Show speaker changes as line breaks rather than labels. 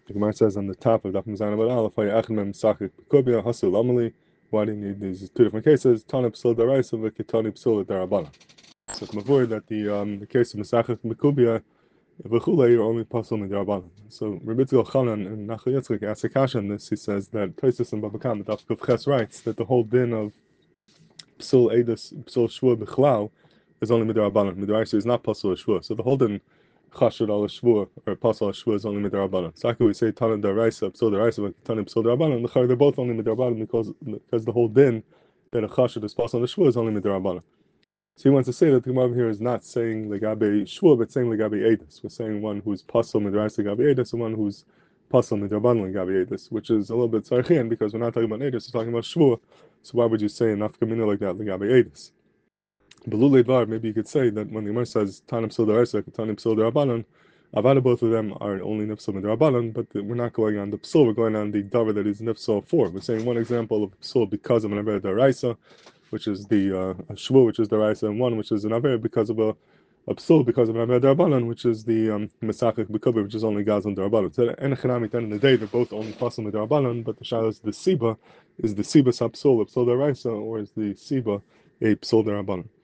The Gemara says on the top of Daf Mizan Abad Aleph, Hayachim Mesachik B'Kubia Hasul Amali. Why do you need these two different cases? Tana P'sul Daraisa v'Ketani P'sul Darabana. So to avoid that the case of Mesachik B'Kubia v'Chulei you're only Pasul Midarabana. So Rabbi Yitzchak Chanan and Nachal Yitzchak asks a kasha on this. He says that Tosfos and Bava Kama Daf Kuf Ches writes that the whole din of P'sul Eidos P'sul Shvua B'Chlau is only Midarabana. Midaraisa is not Pasul Shvua. So the whole din Chashud al Shvua or Pasul Shvua is only Midarabana. So we say Tana Daraisa P'sul Daraisa Tana P'sul Darabana. They're both only Midarabana because the whole din that a Chashud is Pasul Shvua is only Midarabana. So he wants to say that the Gemara here is not saying Legabe Shvua, but saying Legabe Eidos. We're saying one who's Pasul Midrash Legabe Eidos and one who's Pasul Midrabanan Legabe Eidos, which is a little bit tzarchian because we're not talking about Eidos, we're talking about Shvua. So why would you say enough kamina like that Legabe Eidos? Belulei Dvar, maybe you could say that when the Gemara says Tanim P'sul Daraisa, Tanim P'sul Darabanan, Avada, both of them are only Nifsal Midrabanan, but we're not going on the P'sul, we're going on the Davar that is Nifsal for. We're saying one example of P'sul because of an Avada Daraisa, which is the Shvu, which is the Raisa, and one which is an Aver because of a P'sul, because of an Aver Darabanan, which is the Mesachik B'Kubir, which is only Gazan Darabanan. So, and Echanami, at the end of the day, they're both only Pasul Darabanan, but the Shah is the Siba P'sul Daraisa, or is the Siba a P'sul Darabanan?